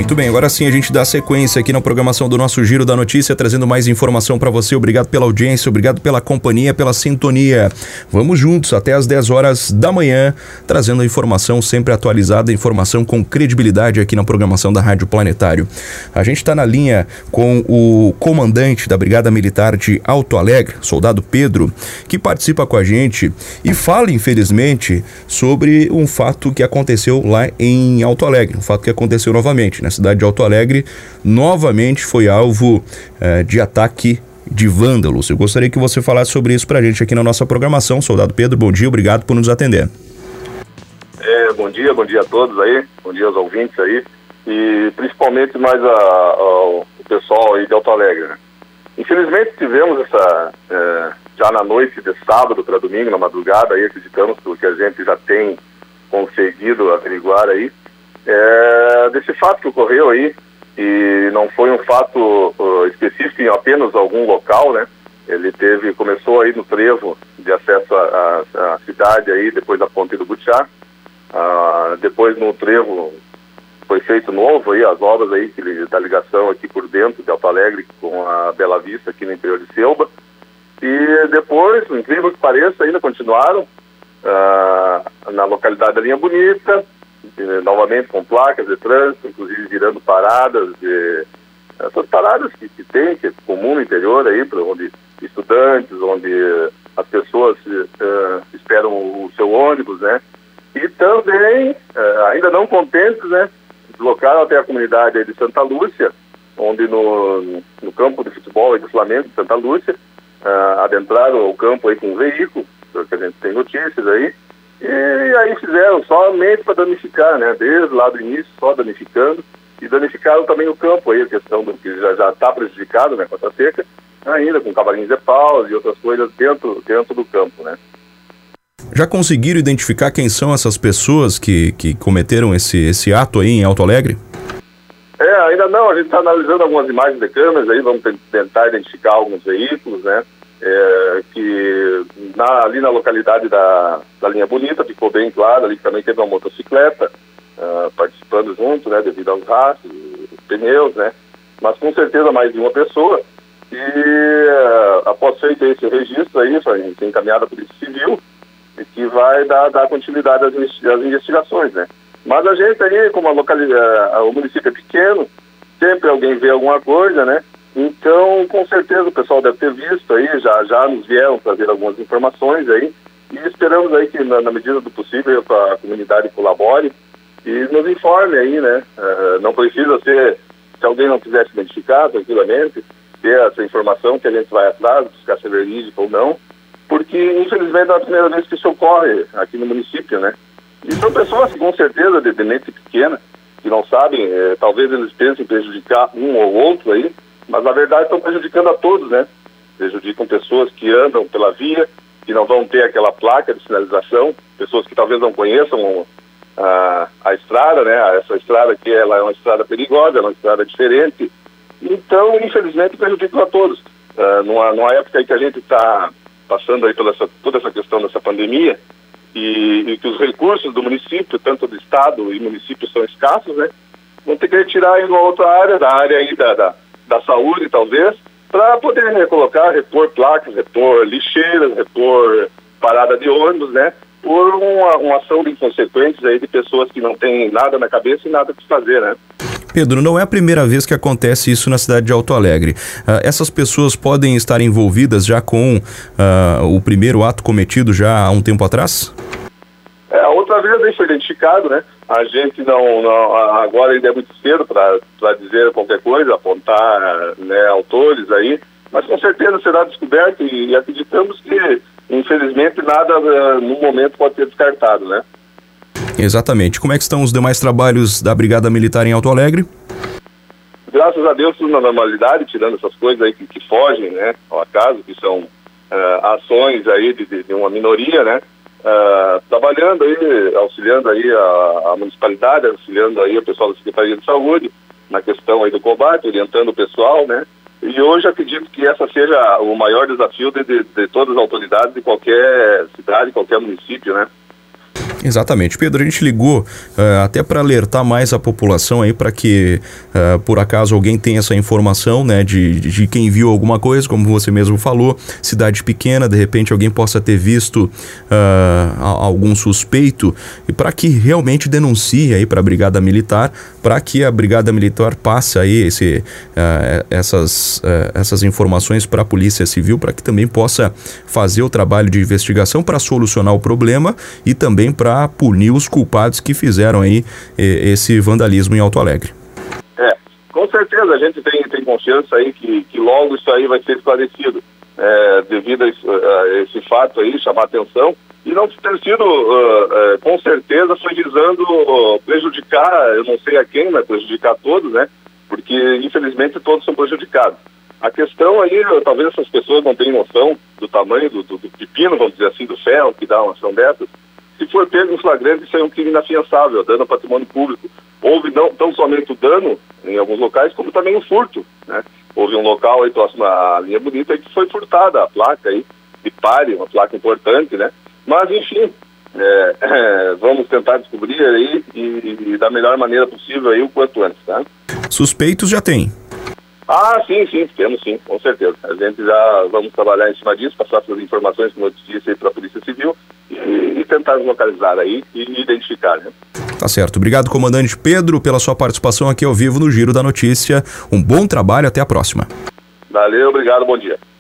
Muito bem, agora sim a gente dá sequência aqui na programação do nosso Giro da Notícia, trazendo mais informação para você. Obrigado pela audiência, obrigado pela companhia, pela sintonia. Vamos juntos até às 10 horas da manhã, trazendo a informação sempre atualizada, informação com credibilidade aqui na programação da Rádio Planetário. A gente está na linha com o comandante da Brigada Militar de Alto Alegre, soldado Pedro, que participa com a gente e fala, infelizmente, sobre um fato que aconteceu lá em Alto Alegre, um fato que aconteceu novamente, na cidade de Alto Alegre, novamente foi alvo de ataque de vândalos. Eu gostaria que você falasse sobre isso pra gente aqui na nossa programação. Soldado Pedro, bom dia, obrigado por nos atender. Bom dia a todos aí, bom dia aos ouvintes aí, e principalmente mais ao pessoal aí de Alto Alegre, né? Infelizmente tivemos já na noite de sábado para domingo, na madrugada, aí acreditamos que a gente já tem conseguido averiguar aí, desse fato que ocorreu aí, e não foi um fato específico em apenas algum local, né? Ele começou aí no trevo de acesso à cidade aí, depois da Ponte do Butiá, depois no trevo foi feito novo aí, as obras aí da ligação aqui por dentro de Alto Alegre com a Bela Vista aqui no interior de Selba, e depois, incrível que pareça, ainda continuaram na localidade da Linha Bonita, novamente com placas de trânsito, inclusive virando paradas, essas paradas que tem, que é comum no interior aí, para onde estudantes, onde as pessoas esperam o seu ônibus, né? E também, ainda não contentes, né, deslocaram até a comunidade aí de Santa Lúcia, onde no campo de futebol aí do Flamengo de Santa Lúcia, adentraram o campo aí com um veículo, que a gente tem notícias aí, e aí fizeram somente para danificar, né? Desde lá do início, só danificando, e danificaram também o campo aí, a questão do que já está prejudicado, né, com essa seca, ainda com cavalinhos de pau e outras coisas dentro do campo, né? Já conseguiram identificar quem são essas pessoas que cometeram esse ato aí em Alto Alegre? Ainda não, a gente está analisando algumas imagens de câmeras aí, vamos tentar identificar alguns veículos, né? Que ali na localidade da Linha Bonita ficou bem claro, ali também teve uma motocicleta participando junto, né, devido aos rastros, pneus, né, mas com certeza mais de uma pessoa, e após feito esse registro aí, foi encaminhado à Polícia Civil, e que vai dar continuidade às investigações, né. Mas a gente aí, como o município é pequeno, sempre alguém vê alguma coisa, né. Então, com certeza o pessoal deve ter visto aí, já nos vieram trazer algumas informações aí, e esperamos aí que na medida do possível a comunidade colabore e nos informe aí, né? Não precisa ser, se alguém não quiser se identificar tranquilamente, ter essa informação que a gente vai atrás, buscar se é verídico ou não, porque infelizmente é a primeira vez que isso ocorre aqui no município, né? E são pessoas com certeza de mente pequena, que não sabem, talvez eles pensem em prejudicar um ou outro aí, mas na verdade estão prejudicando a todos, né? Prejudicam pessoas que andam pela via, que não vão ter aquela placa de sinalização, pessoas que talvez não conheçam a estrada, né? Essa estrada aqui, ela é uma estrada perigosa, é uma estrada diferente. Então, infelizmente, prejudicam a todos. Numa época em que a gente está passando aí toda essa questão dessa pandemia, e que os recursos do município, tanto do estado e município, são escassos, né? Vão ter que retirar aí uma outra área, da área aí da saúde, talvez, para poder repor placas, repor lixeiras, repor parada de ônibus, né? Por uma ação de inconsequentes aí de pessoas que não têm nada na cabeça e nada para fazer, né? Pedro, não é a primeira vez que acontece isso na cidade de Alto Alegre. Essas pessoas podem estar envolvidas já com o primeiro ato cometido já há um tempo atrás? A outra vez aí foi identificado, né? A gente não agora ainda é muito cedo para dizer qualquer coisa, apontar, né, autores aí, mas com certeza será descoberto e acreditamos que, infelizmente, nada no momento pode ser descartado, né? Exatamente. Como é que estão os demais trabalhos da Brigada Militar em Alto Alegre? Graças a Deus, tudo na normalidade, tirando essas coisas aí que fogem, né, ao acaso, que são ações aí de uma minoria, né? Trabalhando aí, auxiliando aí a municipalidade, auxiliando aí o pessoal da Secretaria de Saúde na questão aí do combate, orientando o pessoal, né? E hoje acredito que essa seja o maior desafio de todas as autoridades de qualquer cidade, qualquer município, né? Exatamente. Pedro, a gente ligou até para alertar mais a população aí, para que por acaso alguém tenha essa informação, né, de quem viu alguma coisa, como você mesmo falou, cidade pequena, de repente alguém possa ter visto algum suspeito, e para que realmente denuncie aí para a Brigada Militar, para que a Brigada Militar passe aí essas informações para a Polícia Civil, para que também possa fazer o trabalho de investigação para solucionar o problema e também para punir os culpados que fizeram aí esse vandalismo em Alto Alegre. Com certeza a gente tem confiança aí que logo isso aí vai ser esclarecido, devido a esse fato aí, chamar atenção, e não ter sido, com certeza, foi visando prejudicar, eu não sei a quem, mas prejudicar todos, né, porque infelizmente todos são prejudicados. A questão aí, talvez essas pessoas não tenham noção do tamanho do pepino, vamos dizer assim, do ferro que dá uma ação dessas. Se for pego em flagrante, isso é um crime inafiançável, dano ao patrimônio público. Houve não tão somente o dano em alguns locais, como também o furto, né? Houve um local aí próximo à Linha Bonita que foi furtada a placa aí, de pare, uma placa importante, né? Mas, enfim, vamos tentar descobrir aí e da melhor maneira possível aí o quanto antes, tá? Suspeitos já tem? Sim, temos sim, com certeza. A gente já vamos trabalhar em cima disso, passar essas informações, como eu disse, aí para a Polícia Civil e tentar localizar aí e identificar, né? Tá certo. Obrigado, comandante Pedro, pela sua participação aqui ao vivo no Giro da Notícia. Um bom trabalho, até a próxima. Valeu, obrigado, bom dia.